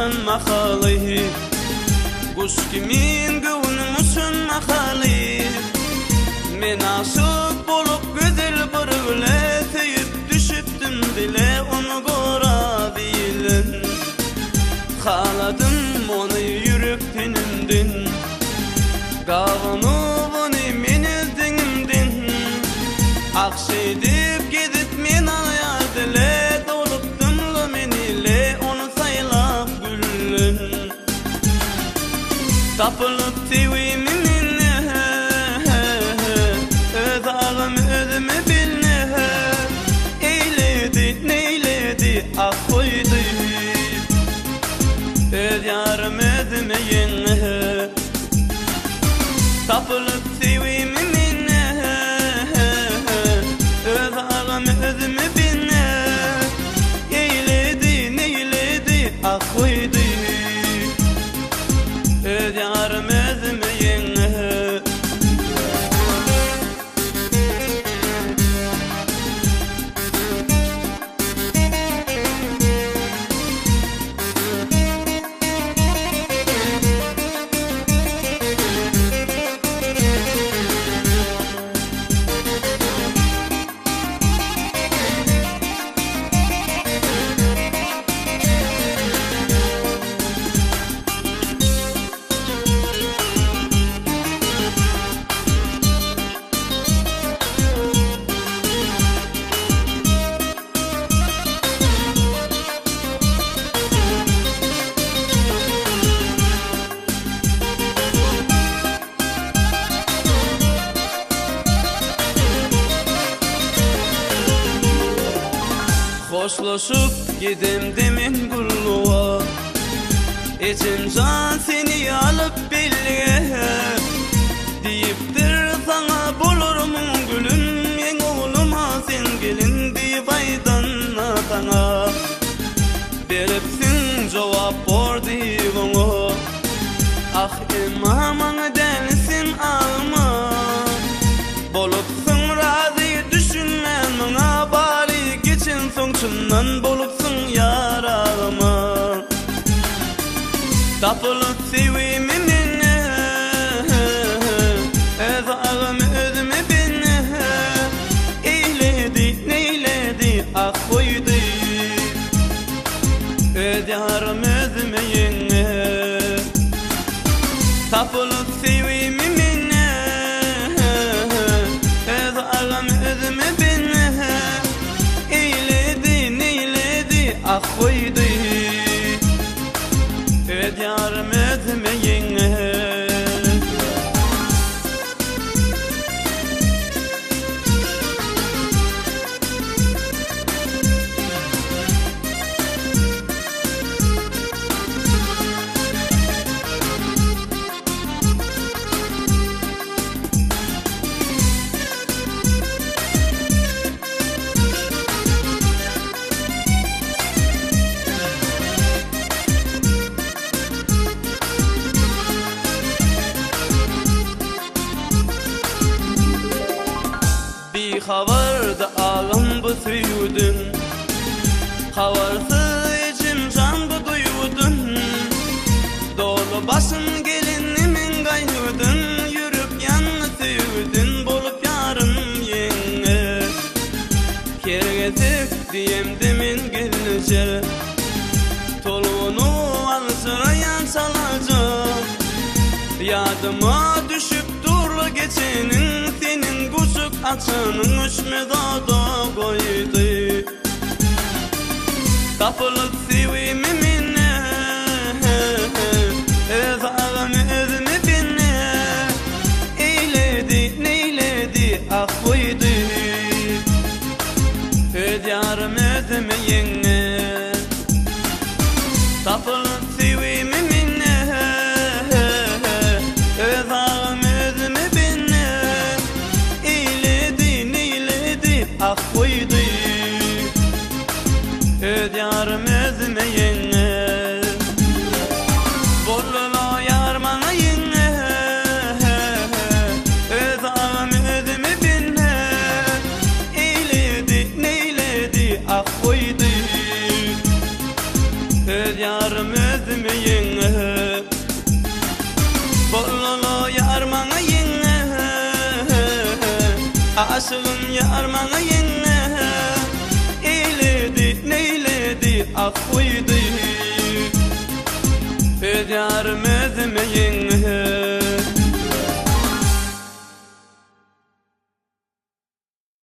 musun mahalı Kuş kimin gönlü musun mahalı Men aşık bolup güzel bir güle teyip düşüptüm dile onu gora bilin Haladım onu yürüp tenimdin Gavunu bunu men izdenimdin Akşedip gidip men ayar dile Dolup dımlı men ile onu saylap güllün Tapılıp sevimi minne Öz ağım özümü bilne Eyledi neyledi ah koydu Öz yarım özüme yenne Tapılıp sevimi minne Öz ağım özümü bilne Eyledi neyledi ah koydu Öz yarım özüme yenne Hoşlaşıp gidem demin gulluğa İçim can seni alıp belliye Deyiptir sana bulurmun gülüm En oğluma sen gelin deyip aydan atana Beripsin cevap bor deyip onu Ah imamana densin alma Bolupsun razı düşünmen bana bari Geçin sonuçundan bolupsun yarağıma Tapılıp sevimi minne Öz ağım özüme binne Eyledi neyledi ah koydu Öz yarım özüme yenne Tapılıp sevimi minne Öz ağım özüme binne Eyledi neyledi ah koydu Öz yarım özüme yenne Havarda ağım bu suyudun Havarsı içim can bu duyudun Dolu başın gelinimin gaydudun Yürüp yanlı suyudun bolup yarım yenge Kergezik diyem demin gelince Toluğunu alsırayan çalacak Yadıma düşüp durlu geçenin Senin kuşuk açanın uçme dağda koydu Tapılıp sevimi minne Öz ağım özüme binne Eyledi neyledi ah koydu Öz yarım özüme yenne Tapılıp sevimi minne Öz ağım özüme binne Eyledi neyledi ah koydu Öz yarım özüme yenne Bollula yarmana yenne Öz ağım özüme binne Eyledi neyledi ah koydu Öz yarım özüme aşığın yarmana yenne eyledi neyledi affıydı öz yarım özüme yenne